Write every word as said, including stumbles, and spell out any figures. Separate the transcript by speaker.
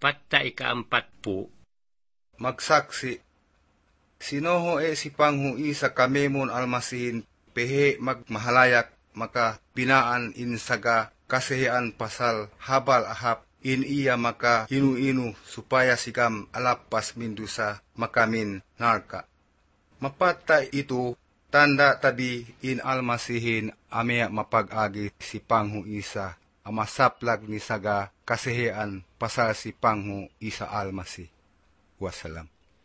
Speaker 1: Patta ikaampat po.
Speaker 2: Magsaksi. Sinoho e si Panghu Isa kamemon almasihin pehe magmahalayak maka pinaan insaga kasehean pasal habal ahap in iya maka hinu-inu supaya sikam alapas mindusa makamin narka. Mapatta itu tanda tabi in almasihin amea mapag-agi si Panghu Isa amasaplag ni saga kasehean pasal si Panghu Isa almasih. Wassalam.